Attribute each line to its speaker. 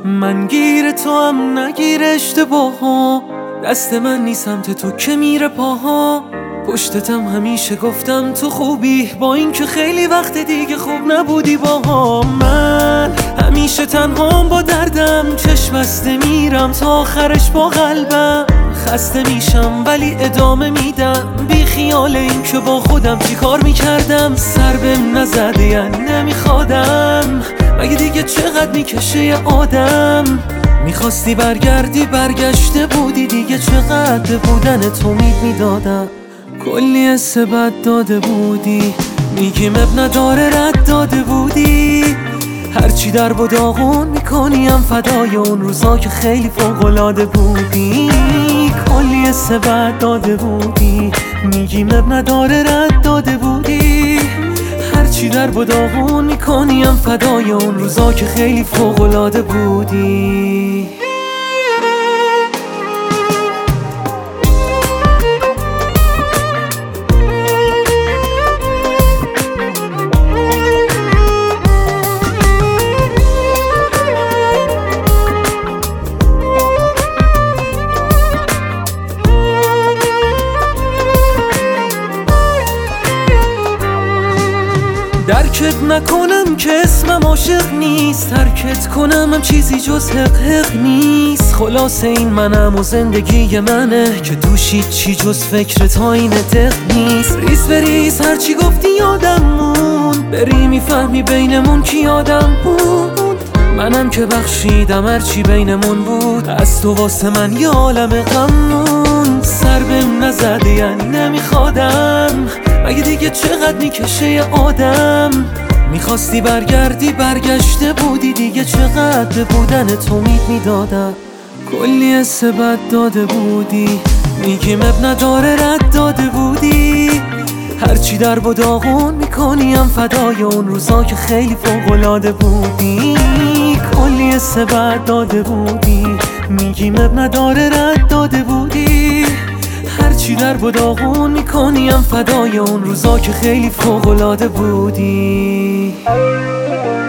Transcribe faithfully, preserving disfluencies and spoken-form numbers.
Speaker 1: من گیر تو هم نگیر اشتباه ها، دست من نیست سمت تو که میره پاها. پشتتم همیشه گفتم تو خوبی، با این که خیلی وقت دیگه خوب نبودی باها. من همیشه تنهام با دردم، چشم بسته میرم تا آخرش با قلبم. خسته میشم ولی ادامه میدم، بی خیال این که با خودم چی کار میکردم. سر بهم نزده یعنی نمیخوادم، مگه دیگه چقدر میکشه یه آدم. میخواستی برگردی برگشته بودی دیگه، چقدر بودن تو امید میدادم. کلی حس بد داده بودی، میگیم اب نداره رد داده بودی. هرچی در و داغون میکنیم فدای اون روزا که خیلی فوق‌العاده بودی. کلی حس بد داده بودی، میگیم اب نداره رد داده بودی. هرچی در و داغون میکنیم فدای اون روزا که خیلی فوق‌العاده بودی. درکت نکنم که اسمم عاشق نیست، ترکت کنم هم چیزی جز حق حق نیست. خلاصه این منم و زندگی منه که دوشید چی جز فکر تا این دق نیست. ریز بریز هرچی گفتی یادم مون، بری میفهمی بینمون کی آدم بود. منم که بخشیدم هرچی بینمون بود، از تو واسه من یه عالم غمون. سر بهم نزده یعنی نمیخوادم، مگه دیگه چقدر میکشه یه آدم. میخواستی برگردی برگشته بودی دیگه، چقدر بودن تو امید میدادم. کلی حس بد داده بودی، میگیم اب نداره رد داده بودی. هرچی در و داغون میکنیم فدای اون روزا که خیلی فوق‌العاده بودی. کلی حس بد داده بودی، میگیم اب نداره رد داده بودی. هرچی در و داغون میکنیم فدای اون روزا که خیلی فوق‌العاده بودی.